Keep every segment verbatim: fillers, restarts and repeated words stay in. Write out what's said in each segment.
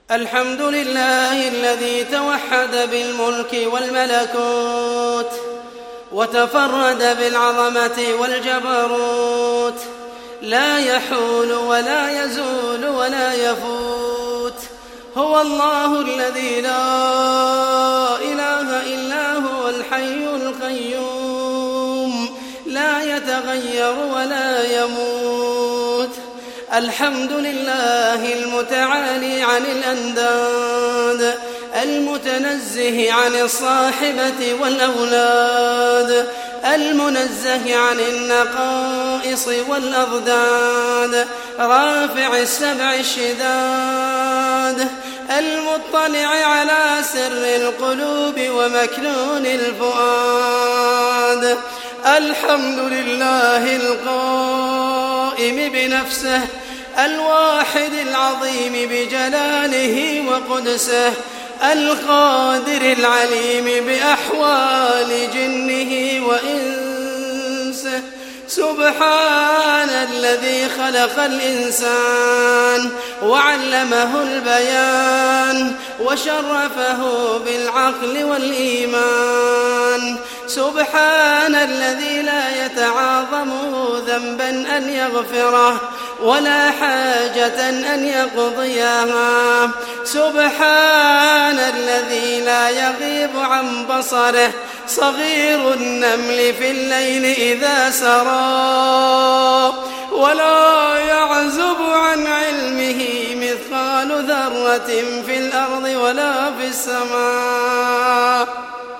الحمد لله الذي توحد بالملك والملكوت وتفرد بالعظمة والجبروت، لا يحول ولا يزول ولا يفوت. هو الله الذي لا إله إلا هو الحي القيوم، لا يتغير ولا يموت. الحمد لله المتعالي عن الأنداد، المتنزه عن الصاحبة والأولاد، المنزه عن النقائص والأضداد، رافع السبع الشداد، المطلع على سر القلوب ومكنون الفؤاد. الحمد لله القائم بنفسه، الواحد العظيم بجلاله وقدسه، القادر العليم بأحوال جنه وإنسه. سبحان الذي خلق الإنسان وعلمه البيان وشرفه بالعقل والإيمان. سبحان الذي لا يتعاظمه ذنبا أن يغفره ولا حاجة أن يقضيها. سبحان الذي لا يغيب عن بصره صغير النمل في الليل إذا سرى، ولا يعزب عن علمه مثقال ذرة في الأرض ولا في السماء.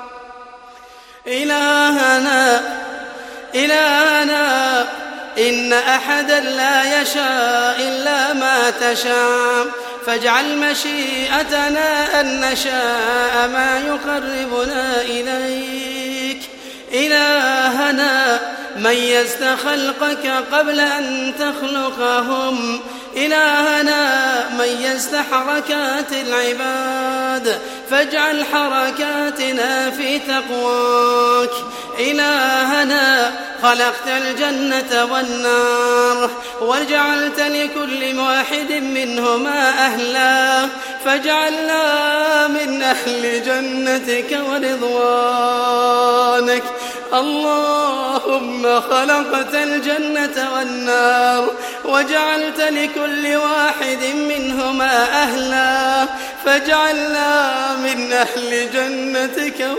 إلهنا إلهنا إن أحدا لا يشاء إلا ما تشاء، فاجعل مشيئتنا أن نشاء ما يقربنا إليك. إلهنا ميزت خلقك قبل أن تخلقهم، إلهنا ميزت حركات العباد، فاجعل حركاتنا في تقواك. إلهنا خلقت الجنة والنار وجعلت لكل واحد منهما أهلا، فاجعلنا من أهل جنتك ورضوانك. اللهم خلقت الجنة والنار وجعلت لكل واحد منهما أهلا، فاجعلنا من أهل جنتك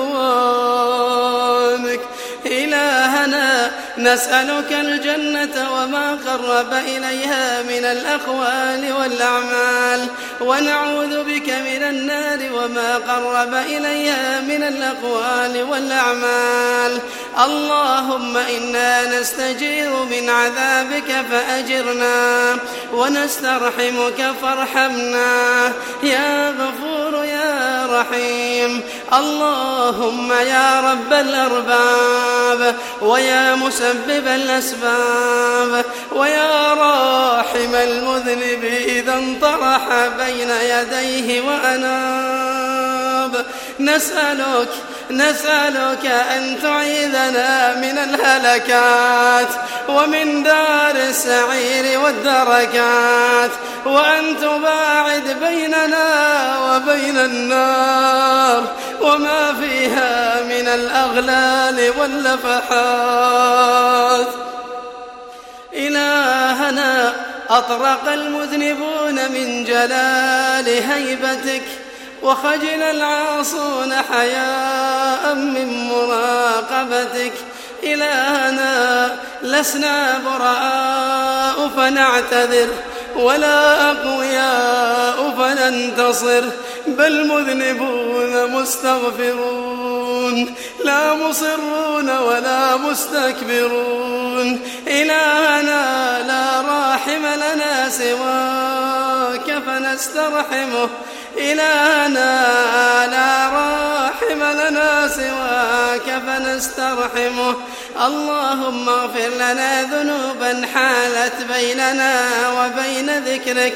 ورضوانك. إلهنا نسألك الجنة وما قرب إليها من الأقوال والأعمال، ونعوذ بك من النار وما قرب إليها من الأقوال والأعمال. اللهم إنا نستجير من عذابك فأجرنا، ونسترحمك فارحمنا يا غفور يا رحيم. اللهم يا رب الأرباب ويا مسبب الأسباب ويا راحم المذنب إذا انطرح بين يديه وأناب، نسألك نسألك أن تعيذنا من الهلكات ومن دار السعير والدركات، وأن تباعد بيننا وبين النار وما فيها من الأغلال واللفحات. إلهنا أطرق المذنبون من جلال هيبتك، وخجل العاصون حياء من مراقبتك. إلهنا لسنا براء فنعتذر، ولا أقوياء فننتصر، بل مذنبون مستغفرون، لا مصرون ولا مستكبرون. إلهنا لا راحم لنا سواك فنسترحمه، إلهنا لا راحم لنا سواك فنسترحمه. اللهم اغفر لنا ذنوبا حالت بيننا وبين ذكرك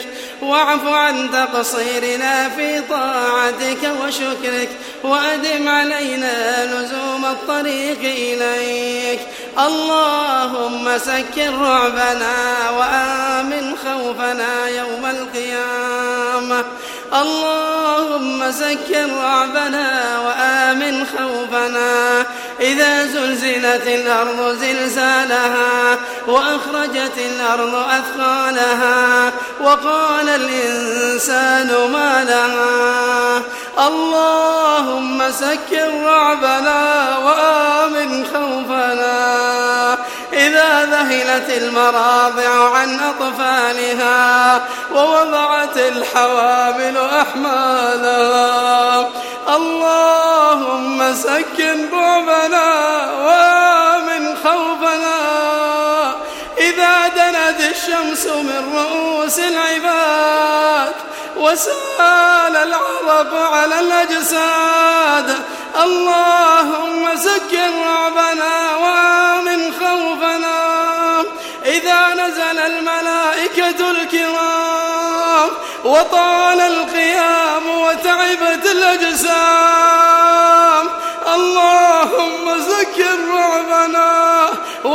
واعف عن تقصيرنا في طاعتك وشكرك، وأدم علينا لزوم الطريق إليك. اللهم سكن رعبنا وآمن خوفنا يوم القيامة. اللهم سكن رعبنا وآمن خوفنا إذا زلزلت الأرض زلزالها وأخرجت الأرض أثقالها وقال الإنسان ما لها. اللهم سكن رعبنا وآمن خوفنا إذا ذهلت المراضع عن أطفالها ووضعت الحوامل أحمالها. اللهم سكن رعبنا وآمن خوفنا إذا دنت الشمس من رؤوس العباد وسال العرق على الأجساد. اللهم سكن رعبنا وآمن خوفنا إذا نزل الملائكة الكرام وطال القيام وتعبت الأجسام. اللهم سكن رعبنا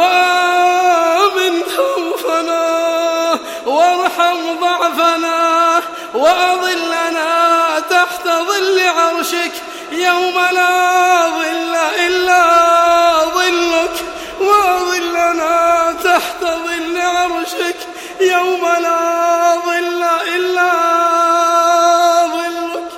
وآمن خوفنا وارحم ضعفنا وأظلنا تحت ظل عرشك يوم لا ظل إلا ظلك، وأظلنا تحت ظل عرشك يوم لا ظل إلا ظلك.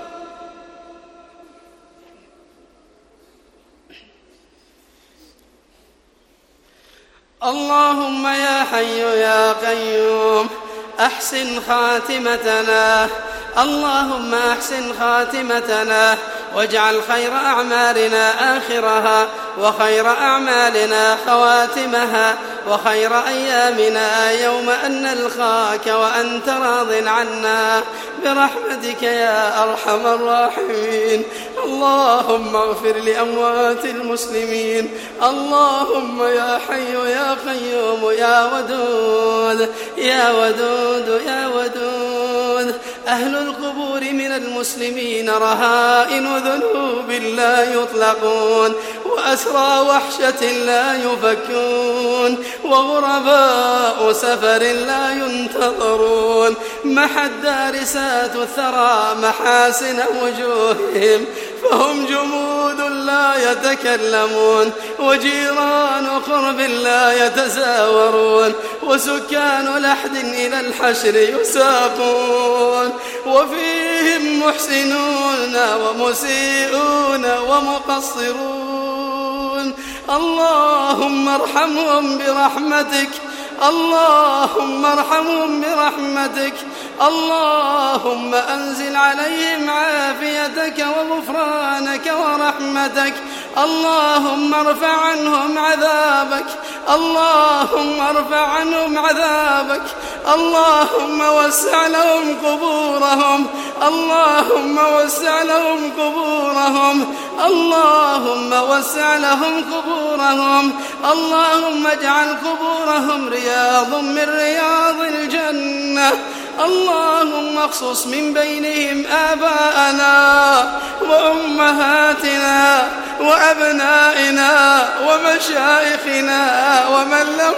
اللهم يا حي يا قيوم أحسن خاتمتنا. اللهم أحسن خاتمتنا واجعل خير أعمالنا آخرها وخير أعمالنا خواتمها وخير أيامنا يوم أن نلقاك وأنت راض عنا برحمتك يا أرحم الراحمين. اللهم اغفر لأموات المسلمين. اللهم يا حي يا قيوم يا ودود يا ودود يا ودود. أهل القبور من المسلمين رهائن ذنوب لا يطلقون وأسرى وحشة لا يفكون وغرباء سفر لا ينتظرون. محى الدارسات الثرى محاسن وجوههم فهم جمود لا يتكلمون وجيران قرب لا يتزاورون وسكان لحد إلى الحشر يساقون وفيهم محسنون ومسيئون ومقصرون. اللهم ارحمهم برحمتك. اللهم ارحمهم برحمتك. اللهم أنزل عليهم عافيتك وغفرانك ورحمتك. اللهم ارفع عنهم عذابك. اللهم ارفع عنهم عذابك. اللهم وسع لهم قبورهم. اللهم وسع لهم قبورهم. اللهم وسع لهم قبورهم. اللهم اجعل قبورهم رياض من رياض الجنة. اللهم اخصص من بينهم آباءنا وأمهاتنا وأبنائنا ومشايخنا ومن له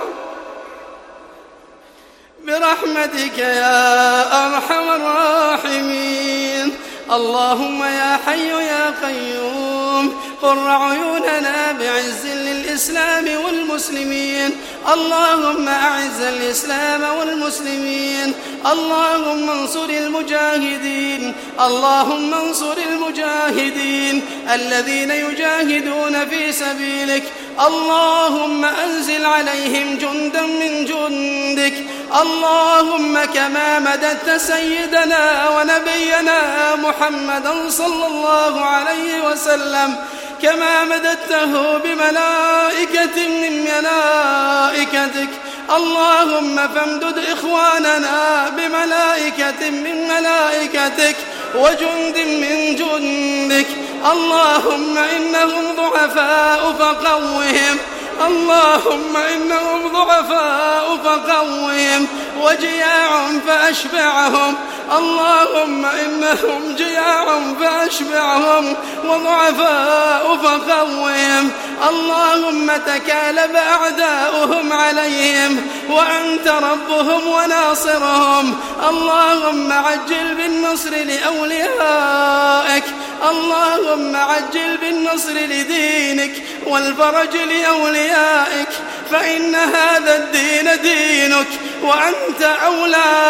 برحمتك يا أرحم الراحمين. اللهم يا حي يا قيوم قر عيوننا بعز للإسلام والمسلمين. اللهم أعز الإسلام والمسلمين. اللهم انصر المجاهدين. اللهم انصر المجاهدين الذين يجاهدون في سبيلك. اللهم أنزل عليهم جندا من جندك. اللهم كما مددت سيدنا ونبينا محمدا صلى الله عليه وسلم كما مددته بملائكة من ملائكتك. اللهم فامدد إخواننا بملائكة من ملائكتك وجند من جندك. اللهم إنهم ضعفاء فقوهم. اللهم إنهم ضعفاء فقوهم وجياع فأشبعهم اللهم إنهم جياع فأشبعهم وضعفاء فقوهم اللهم تكالب أعداؤهم عليهم وأنت ربهم وناصرهم اللهم عجل بالنصر لأوليائك اللهم عجل بالنصر لدينك والفرج لأوليائك فإن هذا الدين دينك وأنت أولى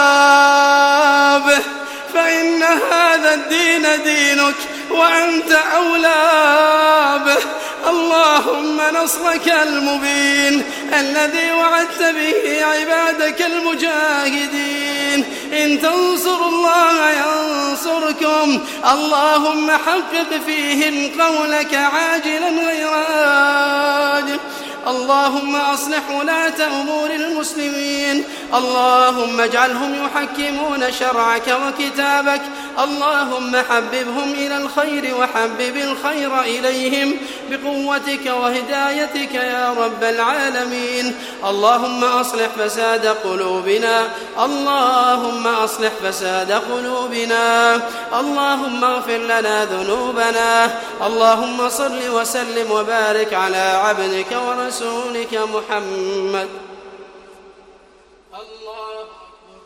به فإن هذا الدين دينك وأنت أولى به اللهم نصرك المبين الذي وعدت به عبادك المجاهدين إن تنصروا الله ينصركم اللهم حقق فيهم قولك عاجلا غير آجل اللهم أصلح ولاة أمور المسلمين اللهم اجعلهم يحكمون شرعك وكتابك اللهم حببهم إلى الخير وحبب الخير إليهم بقوتك وهدايتك يا رب العالمين اللهم أصلح فساد قلوبنا اللهم أصلح فساد قلوبنا اللهم اغفر لنا ذنوبنا اللهم صل وسلم وبارك على عبدك ورسولك محمد الله أكبر